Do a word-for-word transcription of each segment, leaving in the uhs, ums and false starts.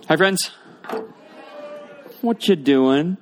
Hi, friends. What you doing?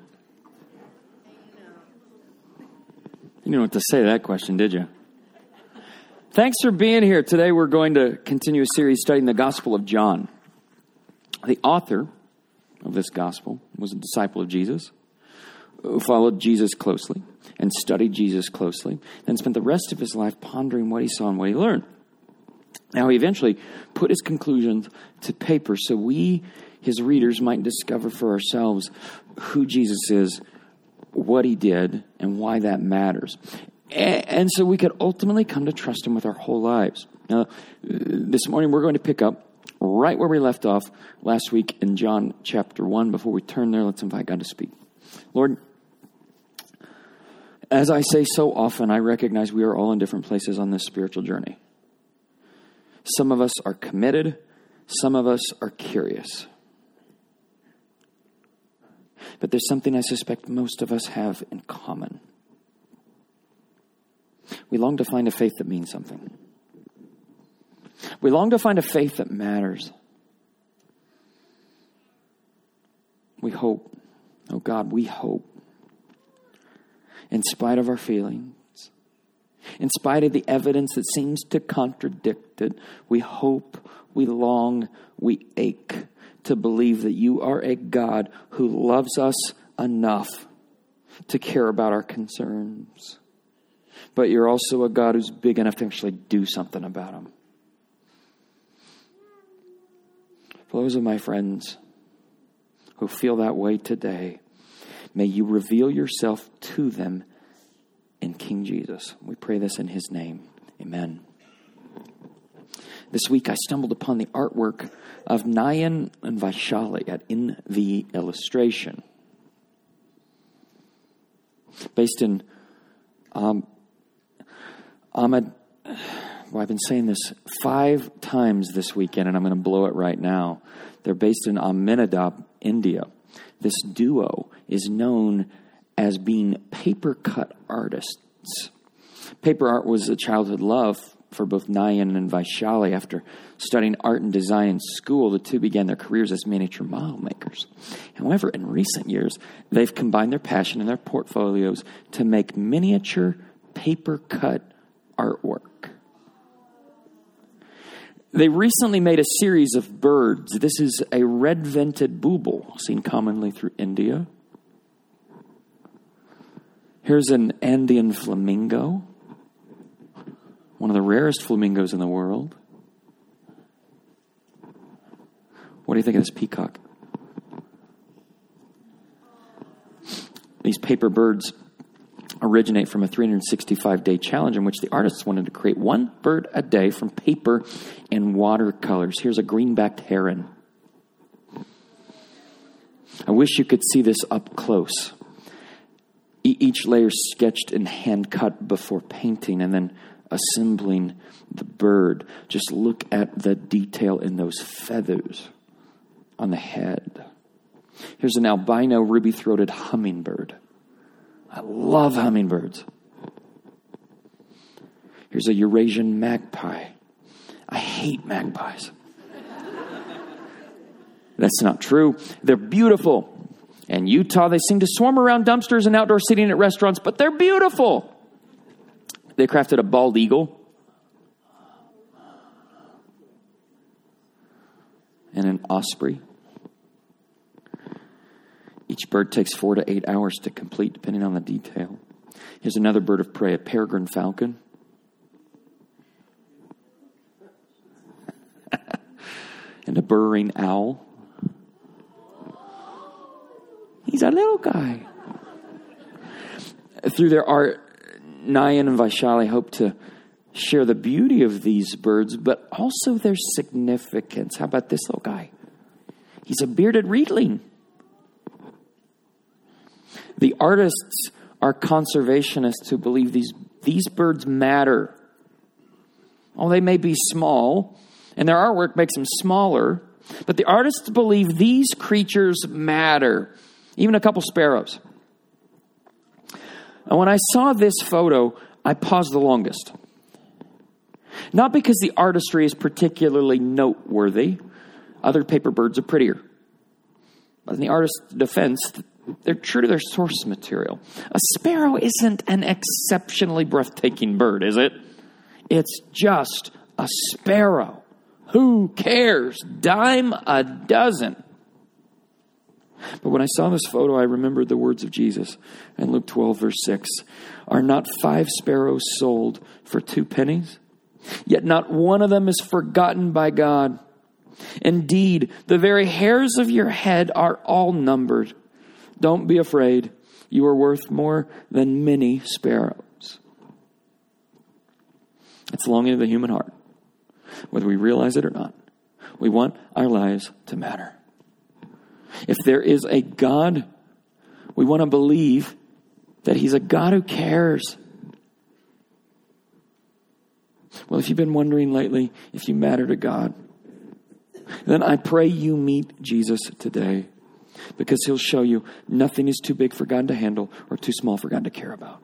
You didn't know what to say to that question, did you? Thanks for being here. Today we're going to continue a series studying the Gospel of John. The author of this gospel was a disciple of Jesus who followed Jesus closely and studied Jesus closely, then spent the rest of his life pondering what he saw and what he learned. Now, he eventually put his conclusions to paper so we, his readers, might discover for ourselves who Jesus is, what he did, and why that matters. And so we could ultimately come to trust him with our whole lives. Now, this morning we're going to pick up right where we left off last week in John chapter one. Before we turn there, let's invite God to speak. Lord, as I say so often, I recognize we are all in different places on this spiritual journey. Some of us are committed. Some of us are curious. But there's something I suspect most of us have in common. We long to find a faith that means something. We long to find a faith that matters. We hope, oh God, we hope, in spite of our feelings, in spite of the evidence that seems to contradict it, we hope, we long, we ache to believe that you are a God who loves us enough to care about our concerns. But you're also a God who's big enough to actually do something about them. For those of my friends who feel that way today, may you reveal yourself to them in King Jesus. We pray this in his name. Amen. This week I stumbled upon the artwork of Nayan and Vaishali at In the Illustration. Based in um, Ahmed, well, I've been saying this five times this weekend, and I'm going to blow it right now. They're based in Ahmedabad, India. This duo is known as being paper cut artists. Paper art was a childhood love for both Nayan and Vaishali. After studying art and design in school, the two began their careers as miniature model makers. However, in recent years, they've combined their passion and their portfolios to make miniature paper cut artwork. They recently made a series of birds. This is a red-vented booble, seen commonly through India. Here's an Andean flamingo, one of the rarest flamingos in the world. What do you think of this peacock? These paper birds originate from a three hundred sixty-five day challenge in which the artists wanted to create one bird a day from paper and watercolors. Here's a greenbacked heron. I wish you could see this up close. E- each layer sketched and hand cut before painting and then assembling the bird. Just look at the detail in those feathers on the head. Here's an albino ruby-throated hummingbird. I love hummingbirds. Here's a Eurasian magpie. I hate magpies. That's not true. They're beautiful. In Utah, they seem to swarm around dumpsters and outdoor seating at restaurants, but they're beautiful. They crafted a bald eagle and an osprey. Each bird takes four to eight hours to complete, depending on the detail. Here's another bird of prey, a peregrine falcon. And a burrowing owl. He's a little guy. Through their art, Nayan and Vaishali hope to share the beauty of these birds, but also their significance. How about this little guy? He's a bearded reedling. The artists are conservationists who believe these, these birds matter. Oh, they may be small, and their artwork makes them smaller, but the artists believe these creatures matter. Even a couple sparrows. And when I saw this photo, I paused the longest. Not because the artistry is particularly noteworthy. Other paper birds are prettier. in the artist's defense, they're true to their source material. A sparrow isn't an exceptionally breathtaking bird, is it? It's just a sparrow. Who cares? Dime a dozen. But when I saw this photo, I remembered the words of Jesus in Luke twelve, verse six. Are not five sparrows sold for two pennies? Yet not one of them is forgotten by God. Indeed, the very hairs of your head are all numbered. Don't be afraid. You are worth more than many sparrows. It's the longing of the human heart, whether we realize it or not. We want our lives to matter. If there is a God, we want to believe that He's a God who cares. Well, if you've been wondering lately if you matter to God, then I pray you meet Jesus today, because He'll show you nothing is too big for God to handle or too small for God to care about.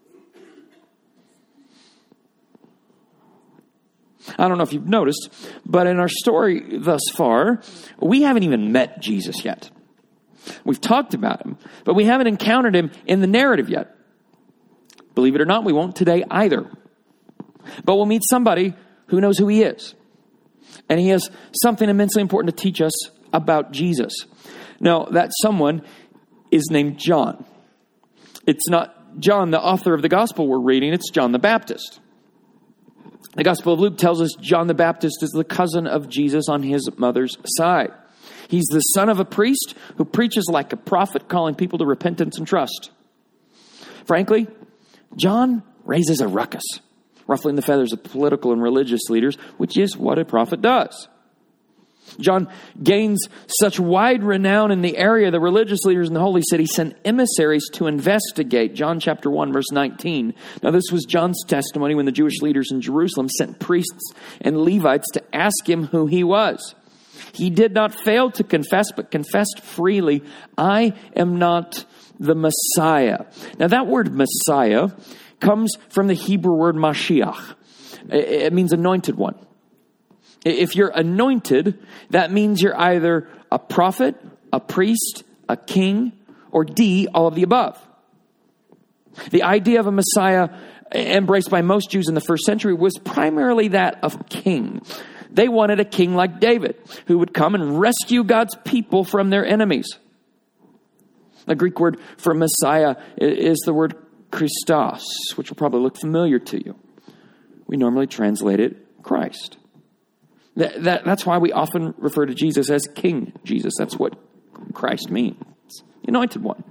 I don't know if you've noticed, but in our story thus far, we haven't even met Jesus yet. We've talked about Him, but we haven't encountered Him in the narrative yet. Believe it or not, we won't today either. But we'll meet somebody who knows who He is. And he has something immensely important to teach us about Jesus. Now, that someone is named John. It's not John, the author of the gospel we're reading. It's John the Baptist. The Gospel of Luke tells us John the Baptist is the cousin of Jesus on his mother's side. He's the son of a priest who preaches like a prophet, calling people to repentance and trust. Frankly, John raises a ruckus, ruffling the feathers of political and religious leaders, which is what a prophet does. John gains such wide renown in the area, the religious leaders in the holy city sent emissaries to investigate. John chapter one, verse nineteen. Now, this was John's testimony when the Jewish leaders in Jerusalem sent priests and Levites to ask him who he was. He did not fail to confess, but confessed freely, I am not the Messiah. Now, that word Messiah comes from the Hebrew word Mashiach. It means anointed one. If you're anointed, that means you're either a prophet, a priest, a king, or D, all of the above. The idea of a Messiah embraced by most Jews in the first century was primarily that of king. They wanted a king like David, who would come and rescue God's people from their enemies. The Greek word for Messiah is the word Christos, which will probably look familiar to you. We normally translate it Christ. That, that, that's why we often refer to Jesus as King Jesus. That's what Christ means. Anointed one.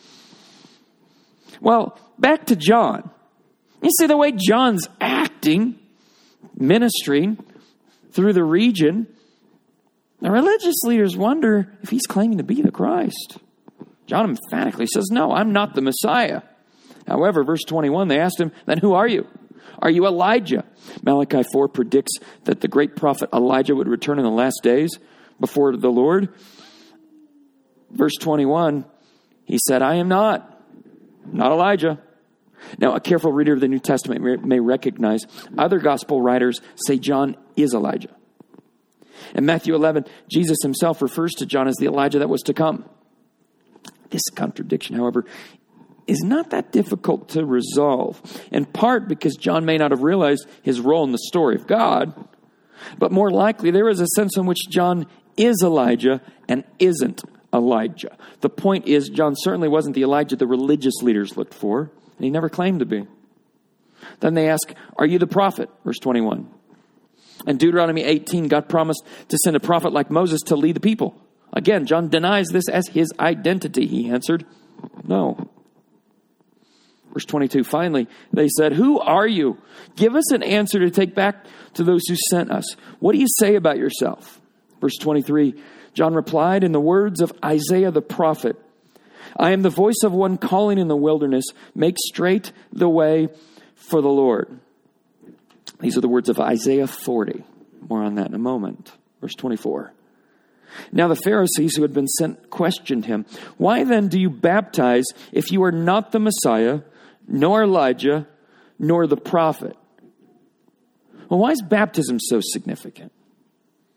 Well, back to John. You see the way John's acting, ministering through the region, the religious leaders wonder if he's claiming to be the Christ. John emphatically says, no, I'm not the Messiah. However, verse twenty-one, they asked him, then who are you? Are you Elijah? Malachi four predicts that the great prophet Elijah would return in the last days before the Lord. Verse twenty-one, he said, I am not, not Elijah. Now, a careful reader of the New Testament may recognize other gospel writers say John is Elijah. In Matthew eleven, Jesus himself refers to John as the Elijah that was to come. This contradiction, however, is not that difficult to resolve, in part because John may not have realized his role in the story of God, but more likely there is a sense in which John is Elijah and isn't Elijah. The point is, John certainly wasn't the Elijah the religious leaders looked for, and he never claimed to be. Then they ask, are you the prophet? Verse twenty-one. In Deuteronomy eighteen, God promised to send a prophet like Moses to lead the people. Again, John denies this as his identity. He answered, no. Verse twenty-two, finally, they said, who are you? Give us an answer to take back to those who sent us. What do you say about yourself? Verse twenty-three, John replied in the words of Isaiah the prophet, I am the voice of one calling in the wilderness, make straight the way for the Lord. These are the words of Isaiah forty. More on that in a moment. Verse twenty-four. Now the Pharisees who had been sent questioned him. Why then do you baptize if you are not the Messiah, nor Elijah, nor the prophet? Well, why is baptism so significant?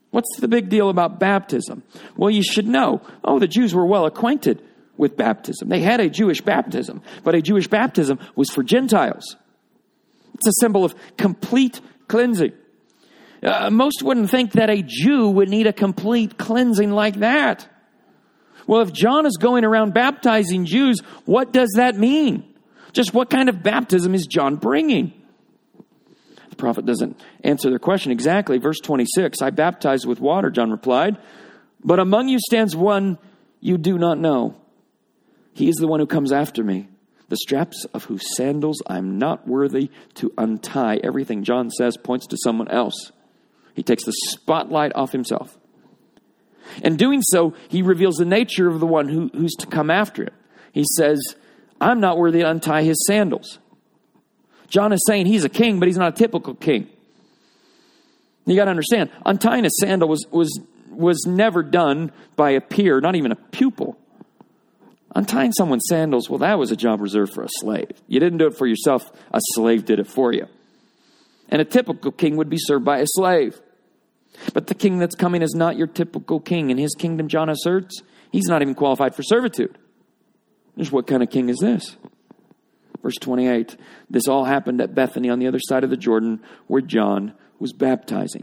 What's the big deal about baptism? Well, you should know. Oh, the Jews were well acquainted with baptism. They had a Jewish baptism, but a Jewish baptism was for Gentiles. It's a symbol of complete cleansing. Uh, most wouldn't think that a Jew would need a complete cleansing like that. Well, if John is going around baptizing Jews, what does that mean? Just what kind of baptism is John bringing? The prophet doesn't answer their question exactly. Verse twenty-six, I baptize with water, John replied, but among you stands one you do not know. He is the one who comes after me, the straps of whose sandals I'm not worthy to untie. Everything John says points to someone else. He takes the spotlight off himself. In doing so, he reveals the nature of the one who, who's to come after him. He says, I'm not worthy to untie his sandals. John is saying he's a king, but he's not a typical king. You got to understand, untying a sandal was, was, was never done by a peer, not even a pupil. Untying someone's sandals, well, that was a job reserved for a slave. You didn't do it for yourself. A slave did it for you. And a typical king would be served by a slave. But the king that's coming is not your typical king. In his kingdom, John asserts, he's not even qualified for servitude. Just what kind of king is this? Verse twenty-eight, this all happened at Bethany on the other side of the Jordan where John was baptizing.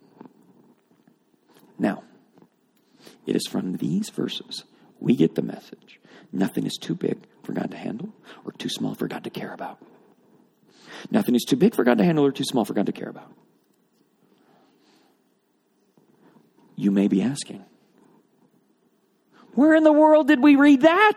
Now, it is from these verses we get the message. Nothing is too big for God to handle or too small for God to care about. Nothing is too big for God to handle or too small for God to care about. You may be asking, where in the world did we read that?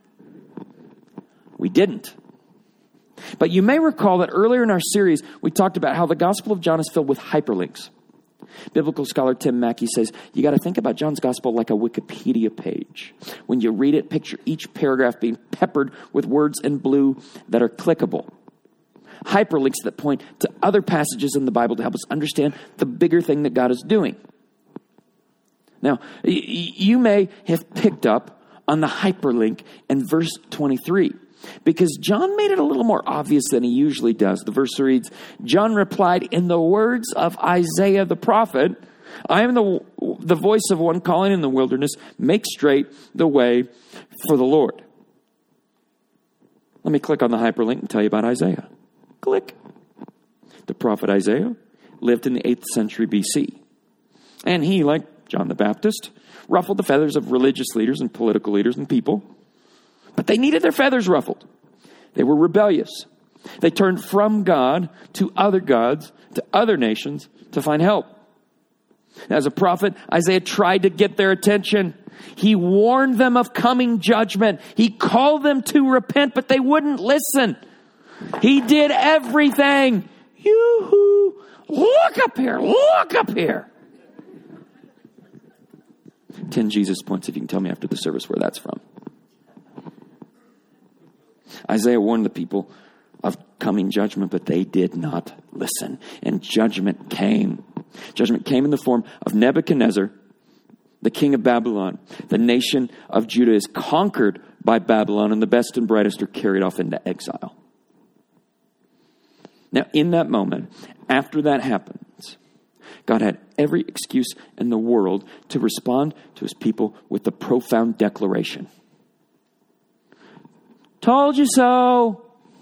We didn't. But you may recall that earlier in our series, we talked about how the Gospel of John is filled with hyperlinks. Biblical scholar Tim Mackey says, you got to think about John's Gospel like a Wikipedia page. When you read it, picture each paragraph being peppered with words in blue that are clickable. Hyperlinks that point to other passages in the Bible to help us understand the bigger thing that God is doing. Now, you may have picked up on the hyperlink in verse twenty-three. Because John made it a little more obvious than he usually does. The verse reads, John replied, in the words of Isaiah the prophet, I am the, the voice of one calling in the wilderness, make straight the way for the Lord. Let me click on the hyperlink and tell you about Isaiah. Click. The prophet Isaiah lived in the eighth century B C. And he, like John the Baptist, ruffled the feathers of religious leaders and political leaders and people. But they needed their feathers ruffled. They were rebellious. They turned from God to other gods, to other nations, to find help. As a prophet, Isaiah tried to get their attention. He warned them of coming judgment. He called them to repent, but they wouldn't listen. He did everything. Yoo-hoo! Look up here! Look up here! Ten Jesus points, if you can tell me after the service where that's from. Isaiah warned the people of coming judgment, but they did not listen. And judgment came. Judgment came in the form of Nebuchadnezzar, the king of Babylon. The nation of Judah is conquered by Babylon, and the best and brightest are carried off into exile. Now, in that moment, after that happens, God had every excuse in the world to respond to his people with the profound declaration. Told you so.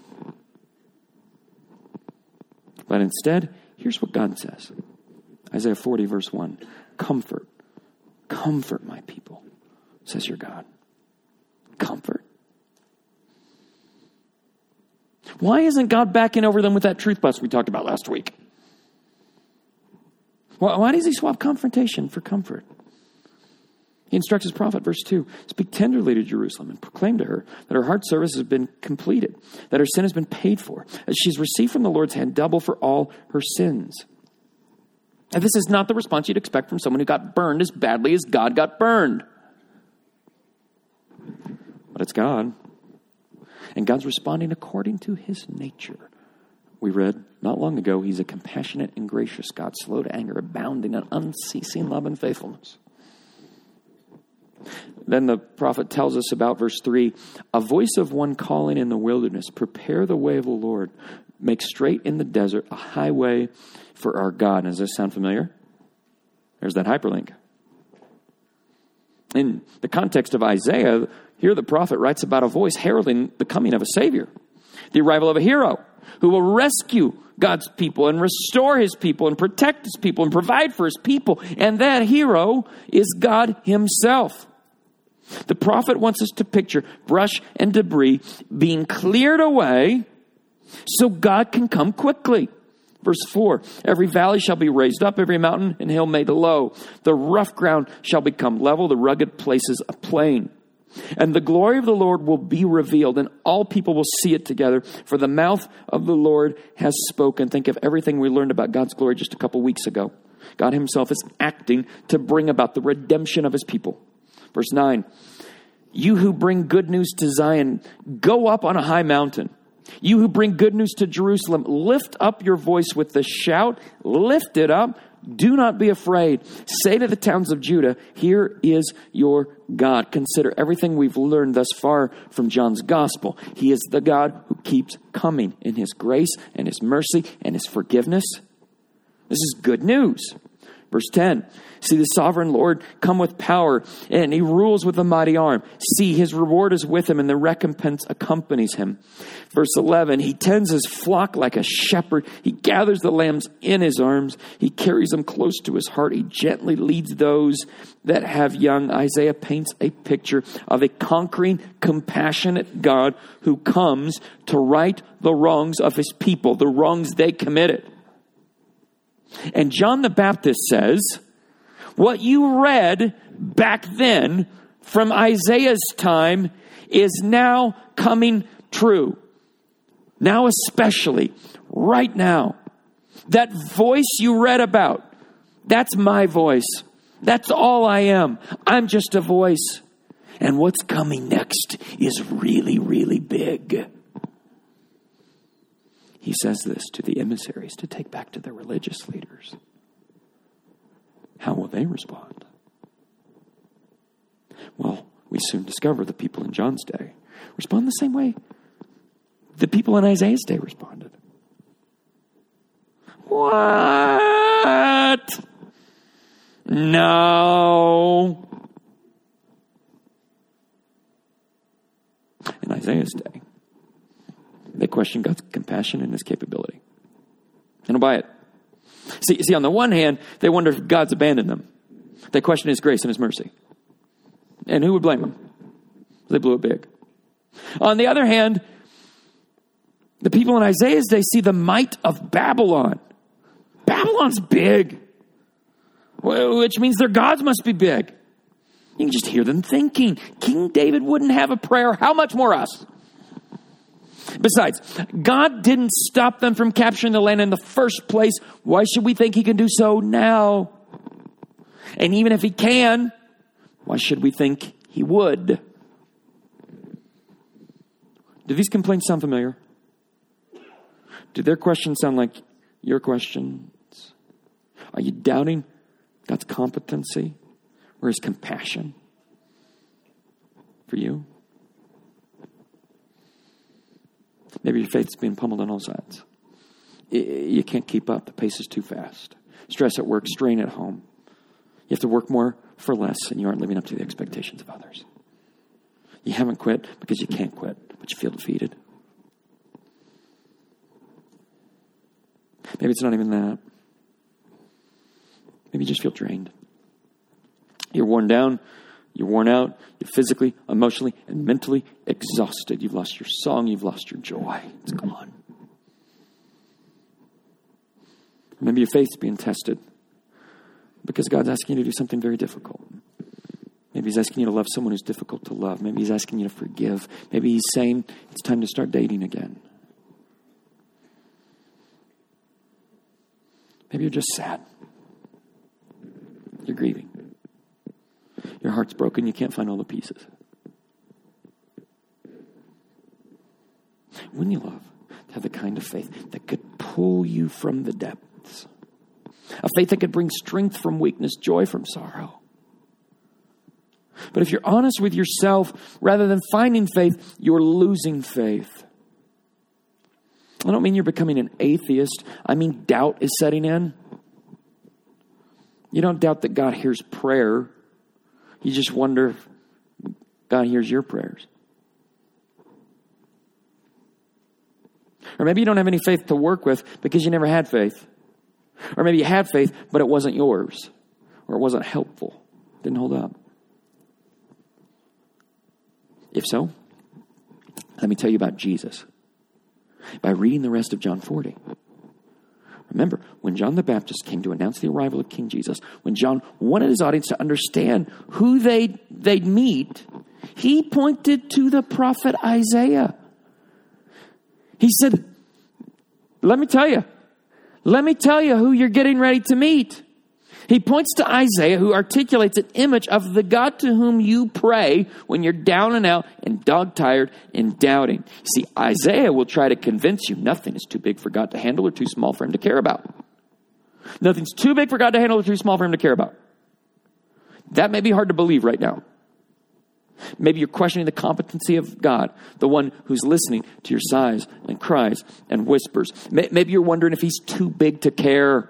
But instead, here's what God says. Isaiah forty, verse one. Comfort, comfort my people, says your God. Comfort. Why isn't God backing over them with that truth bus we talked about last week? Why, why does he swap confrontation for comfort? He instructs his prophet, verse two, speak tenderly to Jerusalem and proclaim to her that her heart service has been completed, that her sin has been paid for, that she's received from the Lord's hand double for all her sins. And this is not the response you'd expect from someone who got burned as badly as God got burned. But it's God. And God's responding according to his nature. We read not long ago, he's a compassionate and gracious God, slow to anger, abounding in unceasing love and faithfulness. Then the prophet tells us about verse three, a voice of one calling in the wilderness, prepare the way of the Lord, make straight in the desert a highway for our God. Does this sound familiar? There's that hyperlink. In the context of Isaiah, here the prophet writes about a voice heralding the coming of a Savior, the arrival of a hero who will rescue God's people and restore his people and protect his people and provide for his people. And that hero is God himself. The prophet wants us to picture brush and debris being cleared away so God can come quickly. Verse four, every valley shall be raised up, every mountain and hill made low. The rough ground shall become level, the rugged places a plain. And the glory of the Lord will be revealed, and all people will see it together. For the mouth of the Lord has spoken. Think of everything we learned about God's glory just a couple weeks ago. God himself is acting to bring about the redemption of his people. Verse nine, you who bring good news to Zion, go up on a high mountain. You who bring good news to Jerusalem, lift up your voice with the shout. Lift it up. Do not be afraid. Say to the towns of Judah, here is your God. Consider everything we've learned thus far from John's gospel. He is the God who keeps coming in his grace and his mercy and his forgiveness. This is good news. Verse ten, see the sovereign Lord come with power, and he rules with a mighty arm. See, his reward is with him, and the recompense accompanies him. Verse eleven, he tends his flock like a shepherd. He gathers the lambs in his arms. He carries them close to his heart. He gently leads those that have young. Isaiah paints a picture of a conquering, compassionate God who comes to right the wrongs of his people, the wrongs they committed. And John the Baptist says, what you read back then from Isaiah's time is now coming true. Now especially, right now. That voice you read about, that's my voice. That's all I am. I'm just a voice. And what's coming next is really, really big. He says this to the emissaries to take back to the religious leaders. How will they respond? Well, we soon discover the people in John's day respond the same way the people in Isaiah's day responded. What? No. In Isaiah's day, they question God's compassion and his capability. They don't buy it. See, see, on the one hand, they wonder if God's abandoned them. They question his grace and his mercy. And who would blame them? They blew it big. On the other hand, the people in Isaiah's day see the might of Babylon. Babylon's big, which means their gods must be big. You can just hear them thinking, King David wouldn't have a prayer. How much more us? Besides, God didn't stop them from capturing the land in the first place. Why should we think he can do so now? And even if he can, why should we think he would? Do these complaints sound familiar? Do their questions sound like your questions? Are you doubting God's competency or his compassion for you? Maybe your faith's being pummeled on all sides. You can't keep up. The pace is too fast. Stress at work, strain at home. You have to work more for less, and you aren't living up to the expectations of others. You haven't quit because you can't quit, but you feel defeated. Maybe it's not even that. Maybe you just feel drained. You're worn down. You're worn out. You're physically, emotionally, and mentally exhausted. You've lost your song. You've lost your joy. It's gone. Maybe your faith's being tested because God's asking you to do something very difficult. Maybe he's asking you to love someone who's difficult to love. Maybe he's asking you to forgive. Maybe he's saying it's time to start dating again. Maybe you're just sad. You're grieving. Your heart's broken. You can't find all the pieces. Wouldn't you love to have the kind of faith that could pull you from the depths? A faith that could bring strength from weakness, joy from sorrow. But if you're honest with yourself, rather than finding faith, you're losing faith. I don't mean you're becoming an atheist. I mean doubt is setting in. You don't doubt that God hears prayer. You just wonder if God hears your prayers. Or maybe you don't have any faith to work with because you never had faith. Or maybe you had faith, but it wasn't yours. Or it wasn't helpful. It didn't hold up. If so, let me tell you about Jesus. By reading the rest of John forty. Remember, when John the Baptist came to announce the arrival of King Jesus, when John wanted his audience to understand who they'd, they'd meet, he pointed to the prophet Isaiah. He said, let me tell you, let me tell you who you're getting ready to meet. He points to Isaiah, who articulates an image of the God to whom you pray when you're down and out and dog-tired and doubting. See, Isaiah will try to convince you nothing is too big for God to handle or too small for him to care about. Nothing's too big for God to handle or too small for him to care about. That may be hard to believe right now. Maybe you're questioning the competency of God, the one who's listening to your sighs and cries and whispers. Maybe you're wondering if he's too big to care.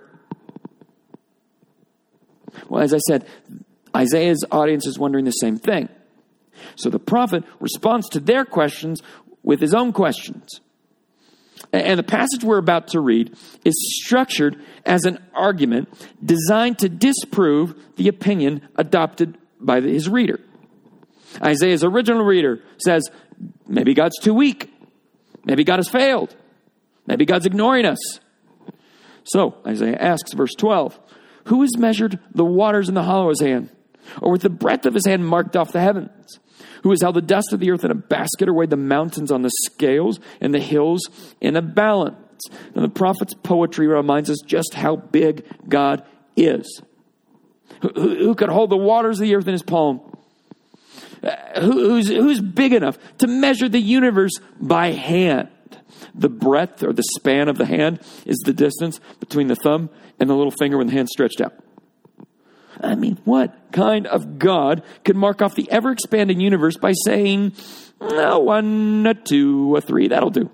Well, as I said, Isaiah's audience is wondering the same thing. So the prophet responds to their questions with his own questions. And the passage we're about to read is structured as an argument designed to disprove the opinion adopted by his reader. Isaiah's original reader says, maybe God's too weak. Maybe God has failed. Maybe God's ignoring us. So Isaiah asks, verse twelve, who has measured the waters in the hollow of his hand, or with the breadth of his hand marked off the heavens? Who has held the dust of the earth in a basket, or weighed the mountains on the scales and the hills in a balance? Now the prophet's poetry reminds us just how big God is. Who, who could hold the waters of the earth in his palm? Uh, who, who's, who's big enough to measure the universe by hand? The breadth or the span of the hand is the distance between the thumb and the little finger when the hand's stretched out. I mean, what kind of God could mark off the ever-expanding universe by saying, oh, one, a two, a three, that'll do?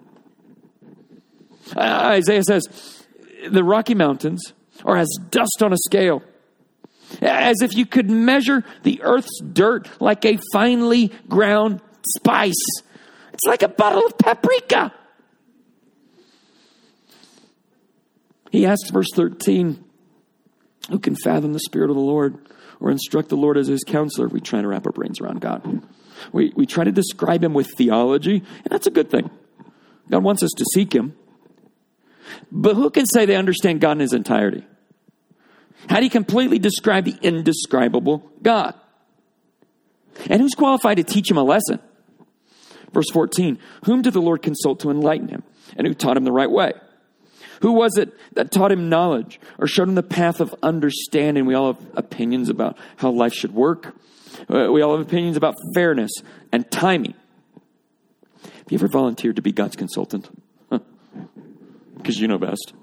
Uh, Isaiah says, the Rocky Mountains are as dust on a scale, as if you could measure the earth's dirt like a finely ground spice. It's like a bottle of paprika. He asks, verse thirteen, who can fathom the Spirit of the Lord or instruct the Lord as his counselor? We try to wrap our brains around God. We, we try to describe him with theology, and that's a good thing. God wants us to seek him. But who can say they understand God in his entirety? How do you completely describe the indescribable God? And who's qualified to teach him a lesson? Verse fourteen, whom did the Lord consult to enlighten him? And who taught him the right way? Who was it that taught him knowledge or showed him the path of understanding? We all have opinions about how life should work. Uh, we all have opinions about fairness and timing. Have you ever volunteered to be God's consultant? Because you know best.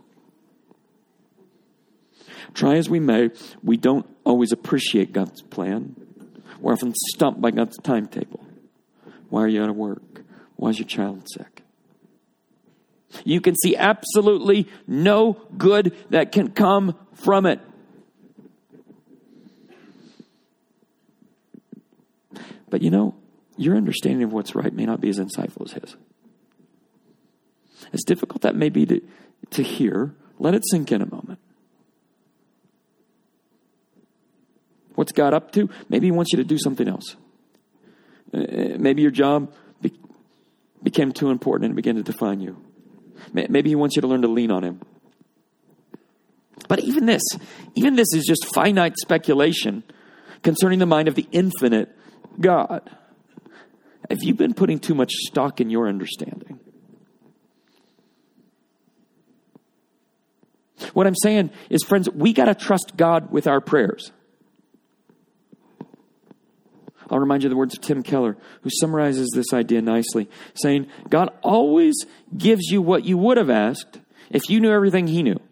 Try as we may, we don't always appreciate God's plan. We're often stumped by God's timetable. Why are you out of work? Why is your child sick? You can see absolutely no good that can come from it. But you know, your understanding of what's right may not be as insightful as his. As difficult that may be to, to hear, let it sink in a moment. What's God up to? Maybe he wants you to do something else. Uh, maybe your job be, became too important and it began to define you. Maybe he wants you to learn to lean on him. But even this, even this is just finite speculation concerning the mind of the infinite God. Have you been putting too much stock in your understanding? What I'm saying is, friends, we got to trust God with our prayers. I'll remind you of the words of Tim Keller, who summarizes this idea nicely, saying, God always gives you what you would have asked if you knew everything he knew.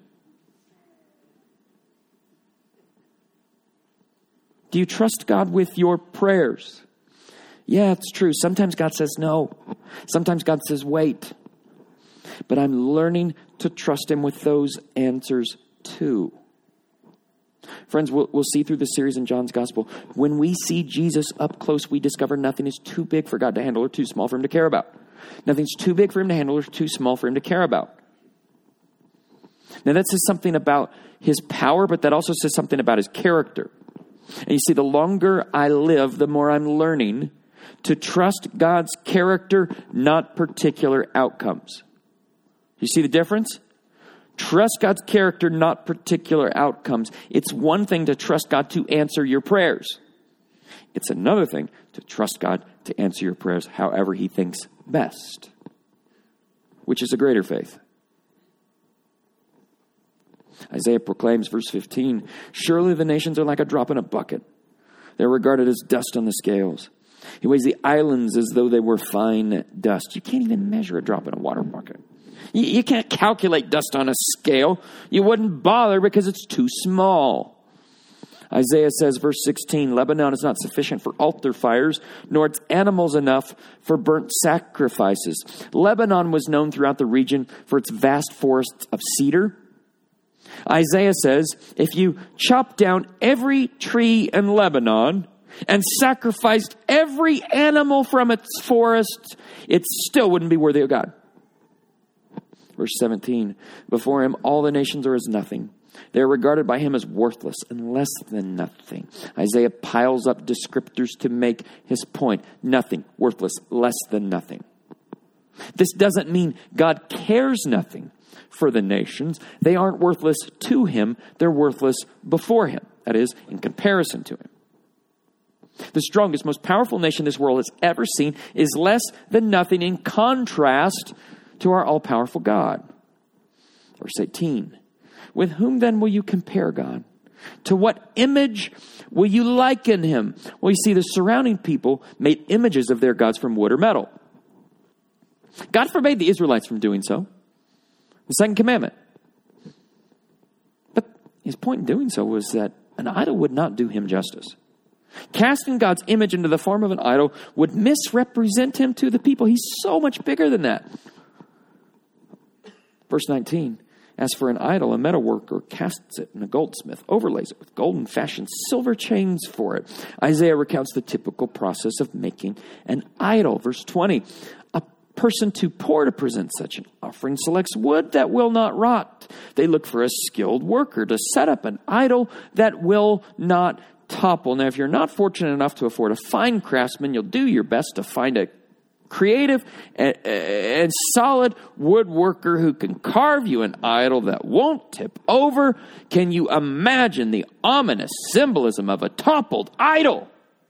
Do you trust God with your prayers? Yeah, it's true. Sometimes God says no. Sometimes God says wait. But I'm learning to trust him with those answers too. Friends, we'll, we'll see through this series in John's Gospel. When we see Jesus up close, we discover nothing is too big for God to handle or too small for him to care about. Nothing's too big for him to handle or too small for him to care about. Now that says something about his power, but that also says something about his character. And you see, the longer I live, the more I'm learning to trust God's character, not particular outcomes. You see the difference? Trust God's character, not particular outcomes. It's one thing to trust God to answer your prayers. It's another thing to trust God to answer your prayers however he thinks best. Which is a greater faith? Isaiah proclaims, verse fifteen, surely the nations are like a drop in a bucket. They're regarded as dust on the scales. He weighs the islands as though they were fine dust. You can't even measure a drop in a water bucket. You, you can't calculate dust on a scale. You wouldn't bother because it's too small. Isaiah says, verse sixteen, Lebanon is not sufficient for altar fires, nor its animals enough for burnt sacrifices. Lebanon was known throughout the region for its vast forests of cedar. Isaiah says, if you chop down every tree in Lebanon and sacrificed every animal from its forests, it still wouldn't be worthy of God. Verse seventeen, before him all the nations are as nothing. They're regarded by him as worthless and less than nothing. Isaiah piles up descriptors to make his point. Nothing, worthless, less than nothing. This doesn't mean God cares nothing for the nations. They aren't worthless to him. They're worthless before him. That is, in comparison to him. The strongest, most powerful nation this world has ever seen is less than nothing in contrast to our all-powerful God. Verse eighteen. With whom then will you compare God? To what image will you liken him? Well, you see, the surrounding people made images of their gods from wood or metal. God forbade the Israelites from doing so. The second commandment. But his point in doing so was that an idol would not do him justice. Casting God's image into the form of an idol would misrepresent him to the people. He's so much bigger than that. Verse nineteen. As for an idol, a metal worker casts it, and a goldsmith overlays it with gold and fashions silver chains for it. Isaiah recounts the typical process of making an idol. Verse twenty, a person too poor to present such an offering selects wood that will not rot. They look for a skilled worker to set up an idol that will not topple. Now, if you're not fortunate enough to afford a fine craftsman, you'll do your best to find a creative and, and solid woodworker who can carve you an idol that won't tip over. Can you imagine the ominous symbolism of a toppled idol?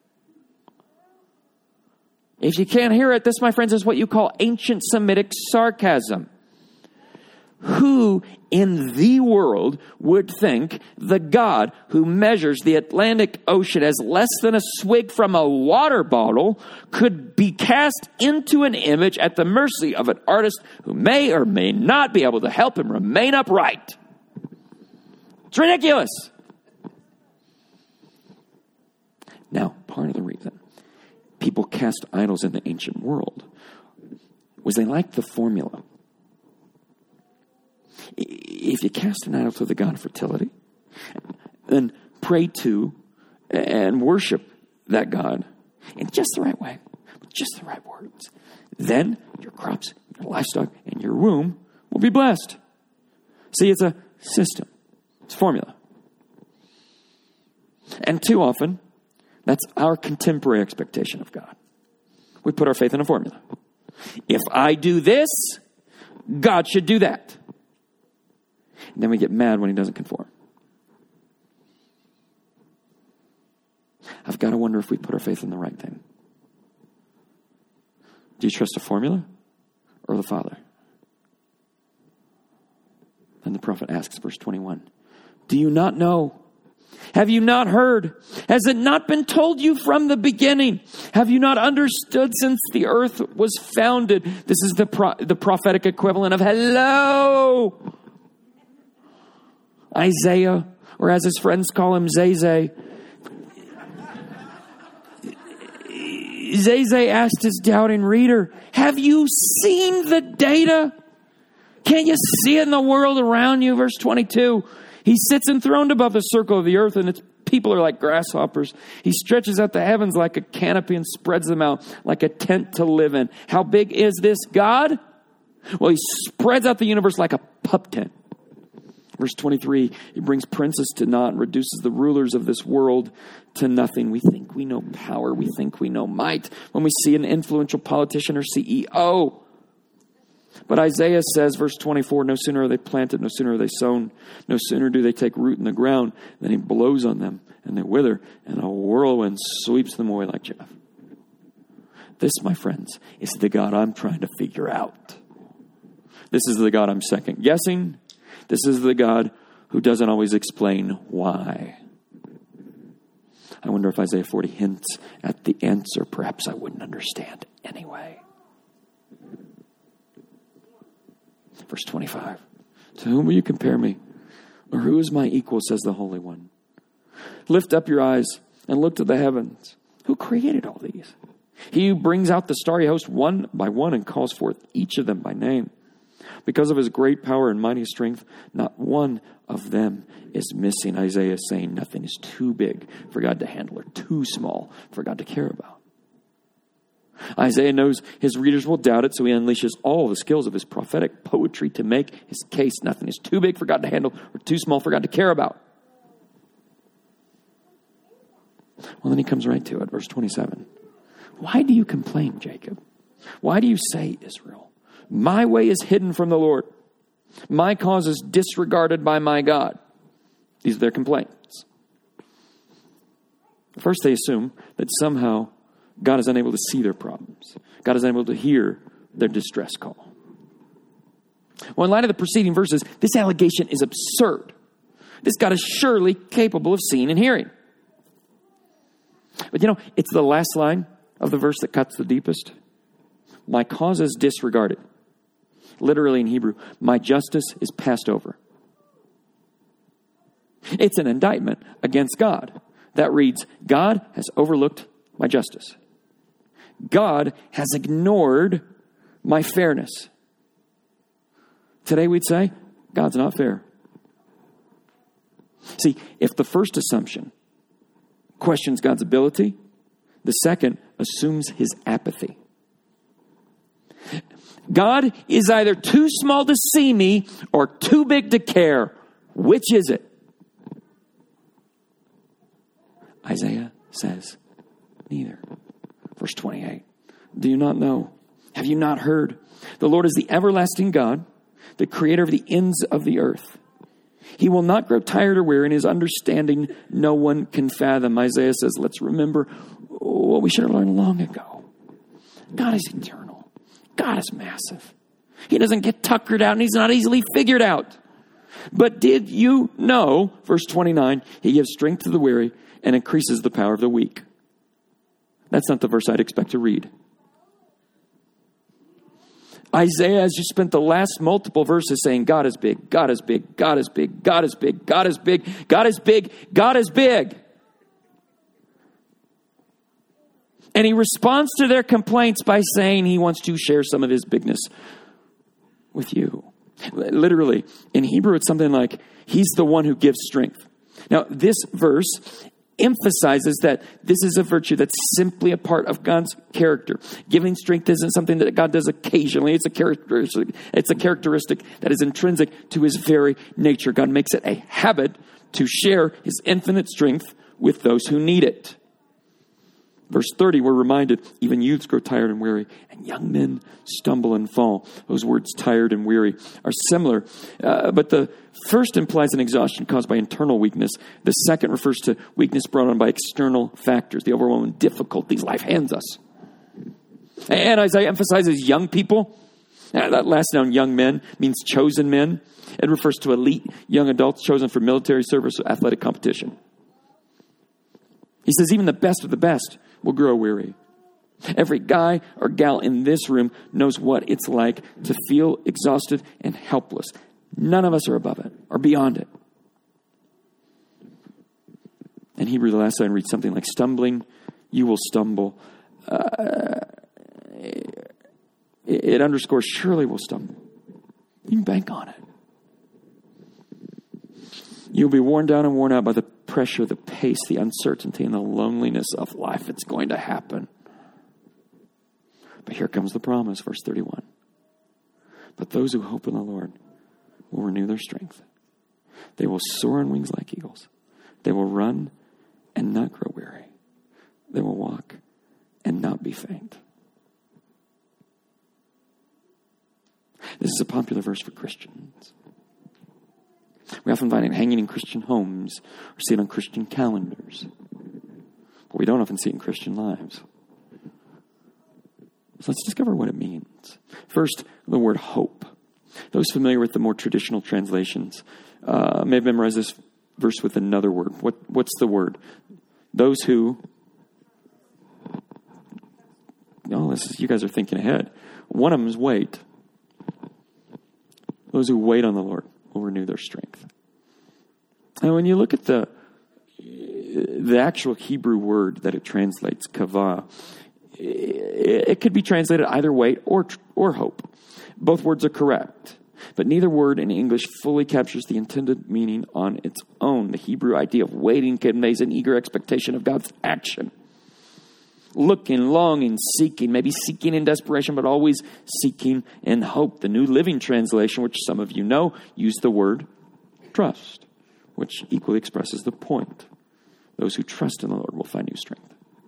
If you can't hear it, this, my friends, is what you call ancient Semitic sarcasm. Who in the world would think the God who measures the Atlantic Ocean as less than a swig from a water bottle could be cast into an image at the mercy of an artist who may or may not be able to help him remain upright? It's ridiculous. Now, part of the reason people cast idols in the ancient world was they liked the formula. If you cast an idol to the god of fertility, then pray to and worship that god in just the right way, with just the right words, then your crops, your livestock, and your womb will be blessed. See, it's a system. It's a formula. And too often, that's our contemporary expectation of God. We put our faith in a formula. If I do this, God should do that. And then we get mad when he doesn't conform. I've got to wonder if we put our faith in the right thing. Do you trust a formula or the Father? Then the prophet asks, verse twenty-one, do you not know? Have you not heard? Has it not been told you from the beginning? Have you not understood since the earth was founded? This is the pro- the prophetic equivalent of hello. Isaiah, or as his friends call him, Zay-Zay. Zay-Zay asked his doubting reader, have you seen the data? Can't you see it in the world around you? Verse twenty-two, He sits enthroned above the circle of the earth, and its people are like grasshoppers. He stretches out the heavens like a canopy and spreads them out like a tent to live in. How big is this God? Well, he spreads out the universe like a pup tent. Verse twenty-three, he brings princes to naught and reduces the rulers of this world to nothing. We think we know power. We think we know might when we see an influential politician or C E O. But Isaiah says, verse twenty-four, no sooner are they planted, no sooner are they sown, no sooner do they take root in the ground, than he blows on them, and they wither, and a whirlwind sweeps them away like chaff. This, my friends, is the God I'm trying to figure out. This is the God I'm second guessing. This is the God who doesn't always explain why. I wonder if Isaiah forty hints at the answer. Perhaps I wouldn't understand anyway. Verse twenty-five. To whom will you compare me? Or who is my equal, says the Holy One. Lift up your eyes and look to the heavens. Who created all these? He who brings out the starry host one by one and calls forth each of them by name. Because of his great power and mighty strength, not one of them is missing. Isaiah is saying nothing is too big for God to handle or too small for God to care about. Isaiah knows his readers will doubt it, so he unleashes all the skills of his prophetic poetry to make his case. Nothing is too big for God to handle or too small for God to care about. Well, then he comes right to it, verse twenty-seven. Why do you complain, Jacob? Why do you say, Israel? My way is hidden from the Lord. My cause is disregarded by my God. These are their complaints. First, they assume that somehow God is unable to see their problems. God is unable to hear their distress call. Well, in light of the preceding verses, this allegation is absurd. This God is surely capable of seeing and hearing. But you know, it's the last line of the verse that cuts the deepest. My cause is disregarded. Literally in Hebrew, my justice is passed over. It's an indictment against God that reads, God has overlooked my justice. God has ignored my fairness. Today we'd say, God's not fair. See, if the first assumption questions God's ability, the second assumes his apathy. God is either too small to see me or too big to care. Which is it? Isaiah says, neither. Verse twenty-eight. Do you not know? Have you not heard? The Lord is the everlasting God, the creator of the ends of the earth. He will not grow tired or weary, and his understanding no one can fathom. Isaiah says, let's remember what we should have learned long ago. God is eternal. God is massive. He doesn't get tuckered out, and he's not easily figured out. But did you know, verse twenty-nine, he gives strength to the weary and increases the power of the weak. That's not the verse I'd expect to read. Isaiah has just spent the last multiple verses saying, God is big, God is big, God is big, God is big, God is big, God is big, God is big. And he responds to their complaints by saying he wants to share some of his bigness with you. Literally, in Hebrew, it's something like, he's the one who gives strength. Now, this verse emphasizes that this is a virtue that's simply a part of God's character. Giving strength isn't something that God does occasionally. It's a characteristic, it's a characteristic that is intrinsic to his very nature. God makes it a habit to share his infinite strength with those who need it. Verse thirty, we're reminded, even youths grow tired and weary, and young men stumble and fall. Those words, tired and weary, are similar. Uh, but the first implies an exhaustion caused by internal weakness. The second refers to weakness brought on by external factors, the overwhelming difficulties life hands us. And Isaiah emphasizes young people. Uh, that last noun, young men, means chosen men. It refers to elite young adults chosen for military service or athletic competition. He says even the best of the best will grow weary. Every guy or gal in this room knows what it's like to feel exhausted and helpless. None of us are above it or beyond it. In Hebrew, the last line reads something like, stumbling, you will stumble. Uh, it, it underscores, surely we'll stumble. You can bank on it. You'll be worn down and worn out by the pressure, the pace, the uncertainty, and the loneliness of life. It's going to happen. But here comes the promise, verse thirty-one. But those who hope in the Lord will renew their strength. They will soar on wings like eagles. They will run and not grow weary. They will walk and not be faint. This is a popular verse for Christians. We often find it hanging in Christian homes or see it on Christian calendars. But we don't often see it in Christian lives. So let's discover what it means. First, the word hope. Those familiar with the more traditional translations uh, may have memorized this verse with another word. What, what's the word? Those who... Oh, this is, you guys are thinking ahead. One of them is wait. Those who wait on the Lord will renew their strength. And when you look at the the actual Hebrew word that it translates, kavah, it could be translated either wait or or hope. Both words are correct. But neither word in English fully captures the intended meaning on its own. The Hebrew idea of waiting conveys an eager expectation of God's action. Looking, longing, seeking, maybe seeking in desperation, but always seeking in hope. The New Living Translation, which some of you know, used the word trust, which equally expresses the point. Those who trust in the Lord will find new strength.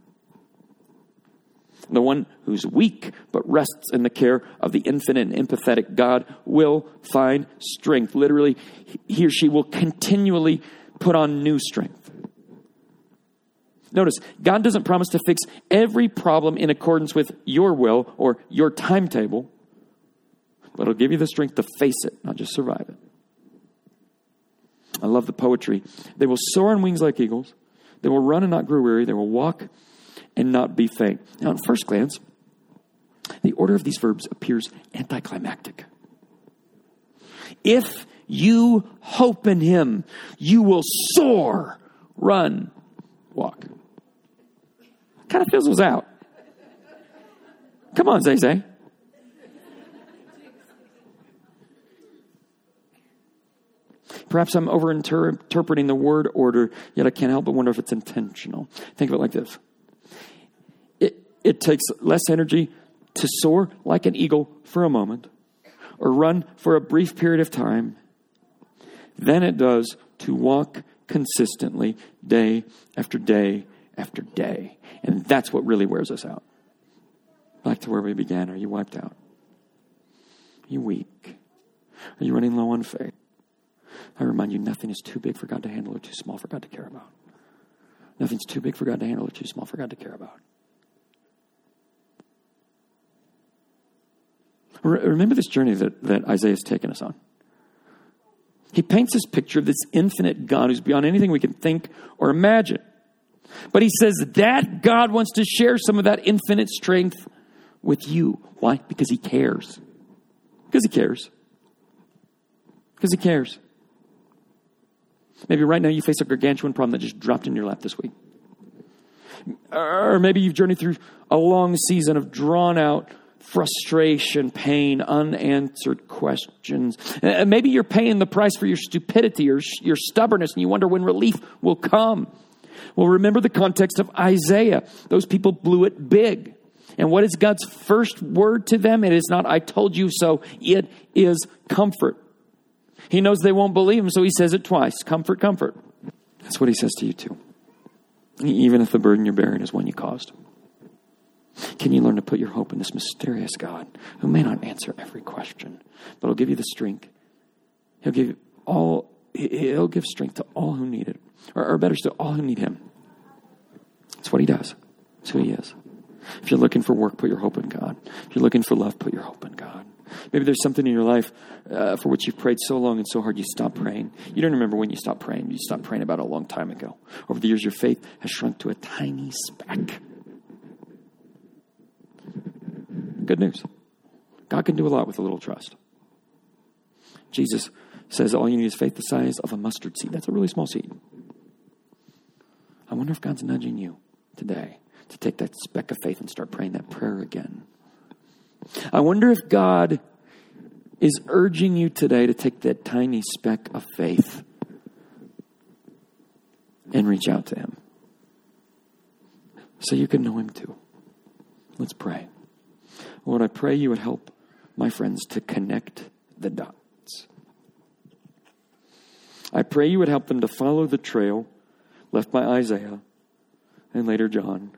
The one who's weak but rests in the care of the infinite and empathetic God will find strength. Literally, he or she will continually put on new strength. Notice, God doesn't promise to fix every problem in accordance with your will or your timetable, but He'll give you the strength to face it, not just survive it. I love the poetry. They will soar on wings like eagles. They will run and not grow weary. They will walk and not be faint. Now, at first glance, the order of these verbs appears anticlimactic. If you hope in Him, you will soar, run, walk. Kind of fizzles out. Come on, Zay Zay. Perhaps I'm over-interpreting the word order, yet I can't help but wonder if it's intentional. Think of it like this. It, it takes less energy to soar like an eagle for a moment or run for a brief period of time than it does to walk consistently day after day after day. And that's what really wears us out. Back to where we began. Are you wiped out? Are you weak? Are you running low on faith? I remind you, nothing is too big for God to handle or too small for God to care about. Nothing's too big for God to handle or too small for God to care about. Remember this journey that, that Isaiah has taken us on. He paints this picture of this infinite God who's beyond anything we can think or imagine. But he says that God wants to share some of that infinite strength with you. Why? Because He cares. Because He cares. Because He cares. Maybe right now you face a gargantuan problem that just dropped in your lap this week. Or maybe you've journeyed through a long season of drawn out frustration, pain, unanswered questions. And maybe you're paying the price for your stupidity or your stubbornness and you wonder when relief will come. Well, remember the context of Isaiah. Those people blew it big. And what is God's first word to them? It is not, I told you so. It is comfort. He knows they won't believe Him, so He says it twice. Comfort, comfort. That's what He says to you too. Even if the burden you're bearing is one you caused. Can you learn to put your hope in this mysterious God who may not answer every question, but will give you the strength? He'll give all. He'll give strength to all who need it, or, or better still, all who need Him. That's what He does. That's who He is. If you're looking for work, put your hope in God. If you're looking for love, put your hope in God. Maybe there's something in your life uh, for which you've prayed so long and so hard you stopped praying. You don't remember when you stopped praying. You stopped praying about a long time ago. Over the years, your faith has shrunk to a tiny speck. Good news. God can do a lot with a little trust. Jesus says all you need is faith the size of a mustard seed. That's a really small seed. I wonder if God's nudging you today to take that speck of faith and start praying that prayer again. I wonder if God is urging you today to take that tiny speck of faith and reach out to him so you can know him too. Let's pray. Lord, I pray you would help my friends to connect the dots. I pray you would help them to follow the trail left by Isaiah and later John.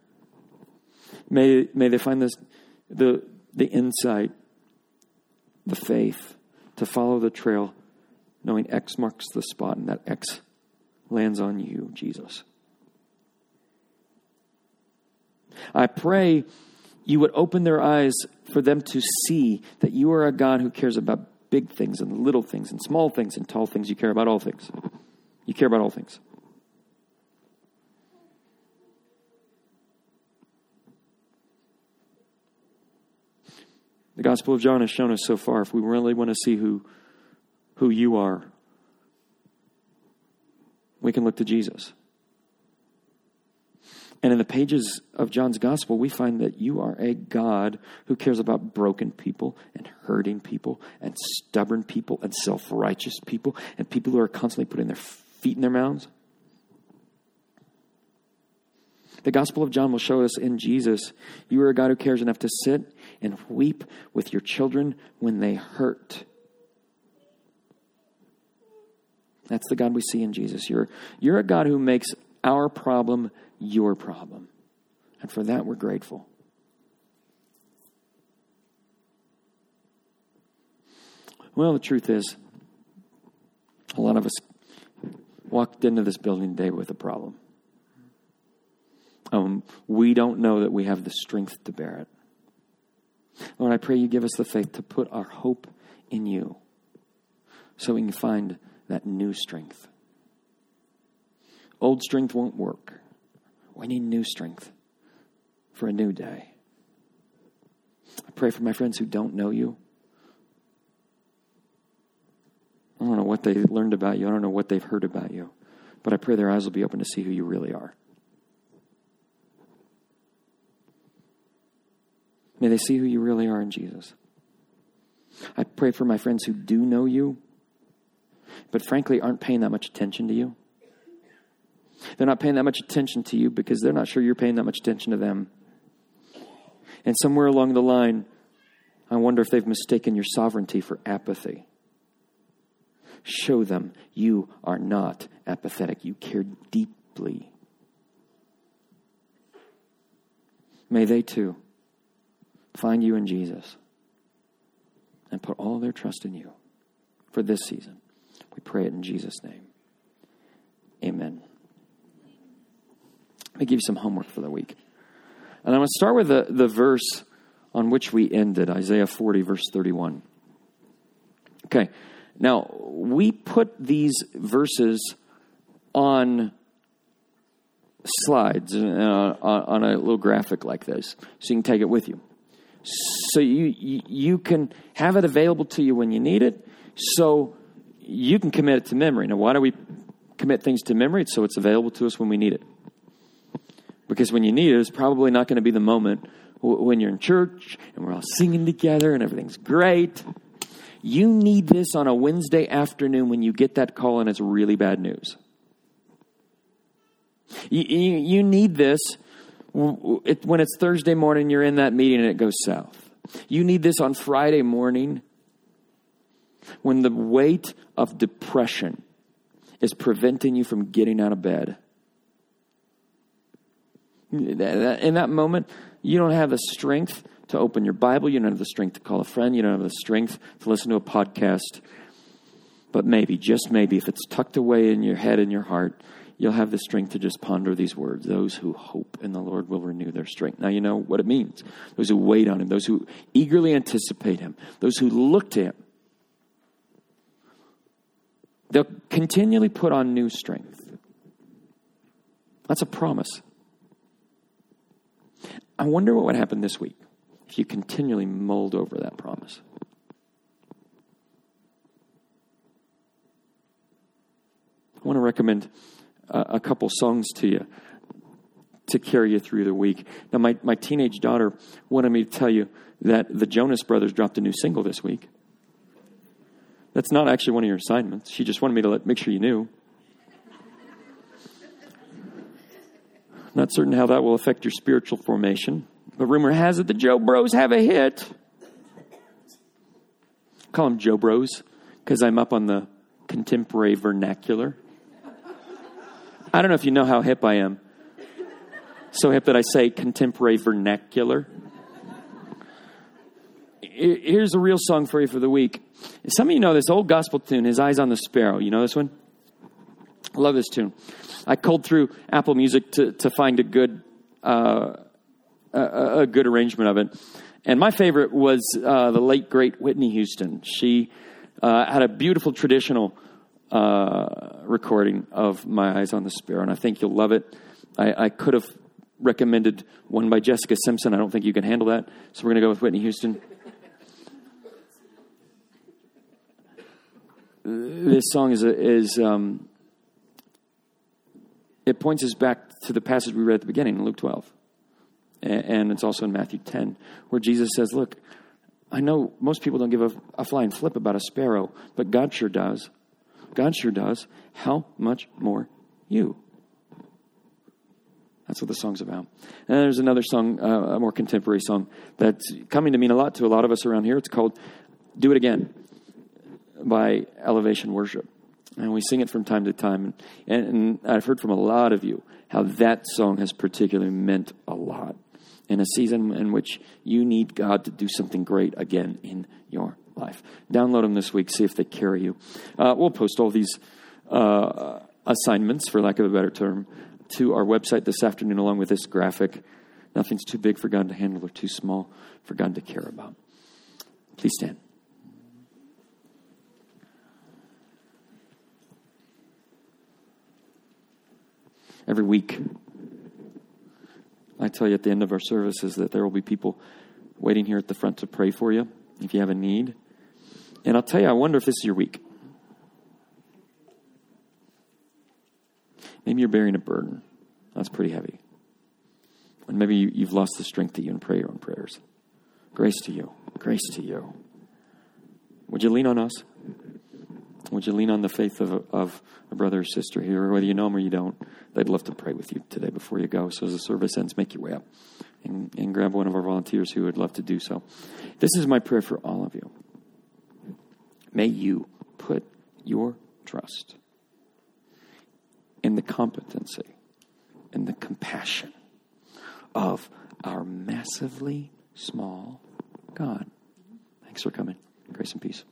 May, may they find this, the, the insight, the faith to follow the trail, knowing X marks the spot and that X lands on you, Jesus. I pray you would open their eyes for them to see that you are a God who cares about big things and little things and small things and tall things. You care about all things. You care about all things. The Gospel of John has shown us so far, if we really want to see who, who you are, we can look to Jesus. And in the pages of John's Gospel, we find that you are a God who cares about broken people and hurting people and stubborn people and self-righteous people and people who are constantly putting their feet in their mouths. The Gospel of John will show us in Jesus, you are a God who cares enough to sit and weep with your children when they hurt. That's the God we see in Jesus. You're, you're a God who makes our problem your problem. And for that, we're grateful. Well, the truth is, a lot of us walked into this building today with a problem. Um, we don't know that we have the strength to bear it. Lord, I pray you give us the faith to put our hope in you so we can find that new strength. Old strength won't work. We need new strength for a new day. I pray for my friends who don't know you. I don't know what they learned about you. I don't know what they've heard about you. But I pray their eyes will be open to see who you really are. May they see who you really are in Jesus. I pray for my friends who do know you, but frankly aren't paying that much attention to you. They're not paying that much attention to you because they're not sure you're paying that much attention to them. And somewhere along the line, I wonder if they've mistaken your sovereignty for apathy. Show them you are not apathetic. You care deeply. May they too find you in Jesus and put all their trust in you for this season. We pray it in Jesus' name. Amen. Let me give you some homework for the week. And I'm going to start with the, the verse on which we ended, Isaiah forty, verse thirty-one. Okay, now we put these verses on slides, uh, on a little graphic like this, so you can take it with you. So you, you you can have it available to you when you need it, so you can commit it to memory. Now, why do we commit things to memory? It's so it's available to us when we need it. Because when you need it, it's probably not going to be the moment when you're in church and we're all singing together and everything's great. You need this on a Wednesday afternoon when you get that call and it's really bad news. You, you, you need this when it's Thursday morning, you're in that meeting and it goes south. You need this on Friday morning when the weight of depression is preventing you from getting out of bed. In that moment, you don't have the strength to open your Bible. You don't have the strength to call a friend. You don't have the strength to listen to a podcast. But maybe, just maybe, if it's tucked away in your head and your heart, you'll have the strength to just ponder these words. Those who hope in the Lord will renew their strength. Now you know what it means. Those who wait on him. Those who eagerly anticipate him. Those who look to him. They'll continually put on new strength. That's a promise. I wonder what would happen this week if you continually mulled over that promise. I want to recommend a, a couple songs to you to carry you through the week. Now, my, my teenage daughter wanted me to tell you that the Jonas Brothers dropped a new single this week. That's not actually one of your assignments. She just wanted me to let, make sure you knew. Not certain how that will affect your spiritual formation, but rumor has it the Joe Bros have a hit. Call them Joe Bros because I'm up on the contemporary vernacular. I don't know if you know how hip I am. So hip that I say contemporary vernacular. Here's a real song for you for the week. Some of you know this old gospel tune, His Eyes on the Sparrow. You know this one? I love this tune. I culled through Apple Music to, to find a good uh, a, a good arrangement of it. And my favorite was uh, the late, great Whitney Houston. She uh, had a beautiful traditional uh, recording of My Eyes on the Sparrow, and I think you'll love it. I, I could have recommended one by Jessica Simpson. I don't think you can handle that, so we're going to go with Whitney Houston. This song is, a, is um, it points us back to the passage we read at the beginning in Luke twelve. And it's also in Matthew ten, where Jesus says, look, I know most people don't give a, a flying flip about a sparrow, but God sure does. God sure does. How much more you? That's what the song's about. And there's another song, uh, a more contemporary song, that's coming to mean a lot to a lot of us around here. It's called Do It Again by Elevation Worship. And we sing it from time to time. And, and I've heard from a lot of you how that song has particularly meant a lot in a season in which you need God to do something great again in your life. Download them this week. See if they carry you. Uh, we'll post all these uh, assignments, for lack of a better term, to our website this afternoon along with this graphic. Nothing's too big for God to handle or too small for God to care about. Please stand. Every week, I tell you at the end of our services that there will be people waiting here at the front to pray for you if you have a need. And I'll tell you, I wonder if this is your week. Maybe you're bearing a burden. That's pretty heavy. And maybe you, you've lost the strength to even pray your own prayers. Grace to you. Grace to you. Would you lean on us? Would you lean on the faith of a, of a brother or sister here, whether you know them or you don't? They'd love to pray with you today before you go. So as the service ends, make your way up and, and grab one of our volunteers who would love to do so. This is my prayer for all of you. May you put your trust in the competency and the compassion of our massively small God. Thanks for coming. Grace and peace.